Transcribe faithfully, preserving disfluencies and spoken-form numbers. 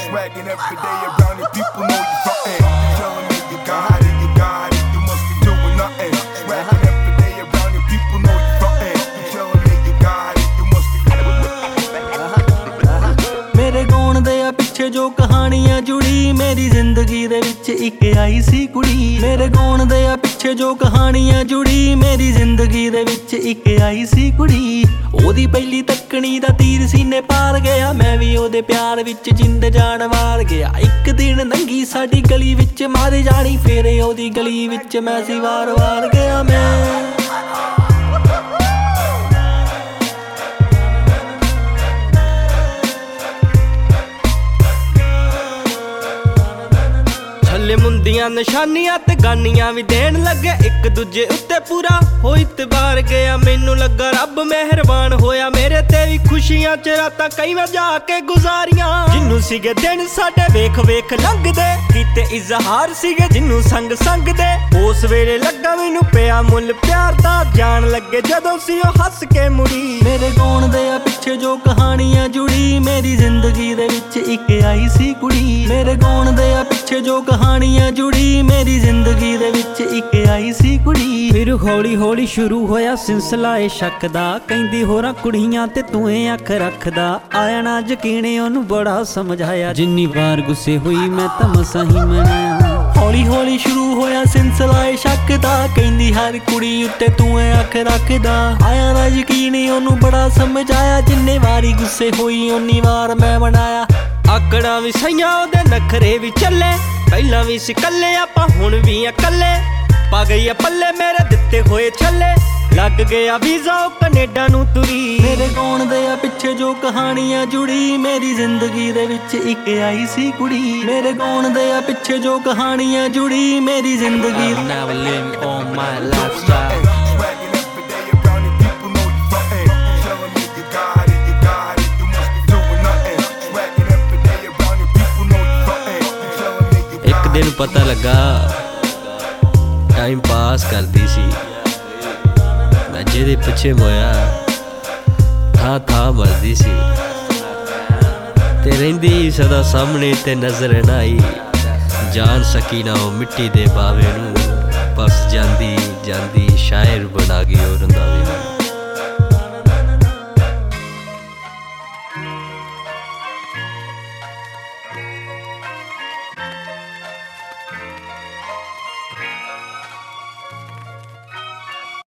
Swagging every day around it, people know you frontin'. You telling me you got it, you got it, you must be doing nothing. Swagging every day around it, people know you frontin'. You telling me you got it, you must be मेरे गौण दे पिछे जो कहानियां जुड़ी मेरी जिंदगी दे विच एक आई सी कुड़ी मेरे गौण दे पिछे जो कहानियां जुड़ी मेरी जिंदगी दे विच एक आई सी कुड़ी ओदी पहली तकनी दा तीर सीने पार गया मैं भी ओदे प्यार विच जिंद जान वार गया एक दिन नंगी साडी गली विच मारे जानी फेरे ओदी गली विच मैं सी वार वार गया मैं मुंदियां निशानियां ते गानियां भी देन लगे एक दूजे उत्ते पूरा हो इतबार गया मैनू लगा रब मेहरबान होया मेरे ते भी खुशियां च रातां कई मैं जाके गुजारियां जिन्नू सीगे दिन साडे वेख वेख लंघदे कीते इजहार सीगे जिन्नू संग संग दे उस वेले लगा मैनू पिया मुल प्यार दा जान लगे जदों सी ओ हस के मुड़ी मेरे गौण दे पिछे जो कहानियां जुड़ी मेरी जिंदगी दे विच एक आई सी कुड़ी मेरे गौण दे पिछे जो कहानियां जुड़ी मेरी जिंदगी दे विच एक आई सी कुड़ी फिर हौली हौली शुरू होया सिलसिला ए शक दा कहंदी होरां कुड़ियां ते तूं ए अख रखदा आया ना यकीन ओनू बड़ा समझाया जिन्नी बार गुस्से हुई मैं तां मसां ही मनाया हौली हौली शुरू होया सिलसिला ए शक दा कहंदी हर कुड़ी उत्ते तूं ए अख रखदा आया ना यकीन ओनू बड़ा समझाया जिन्ने वारी गुस्से हुई उन्नी वार मैं मनाया आकड़ा भी सईयां ओदे नखरे भी चले पहला भी सी कल्ले आपां हुण भी आ कल्ले पा गई आ पल्ले मेरे दित्ते होए छल्ले लग गया वीज़ा ओ कनेडा नू तुरी मेरे गौण दे पिछे जो कहानियां जुड़ी मेरी जिंदगी दे विच एक आई सी कुड़ी मेरे गौण दे पिछे जो कहानियां जुड़ी मेरी जिंदगी never living on my lifestyle दिन पता लगा टाइम पास करदी सी मैं जेदे पिछे मोया था था मरदी सी ते रहिंदी सदा सामने ते नजर ना आई जान सकी ना ओ मिट्टी दे बावे नू बस जांदी जांदी शायर बना गई और रंधावे नू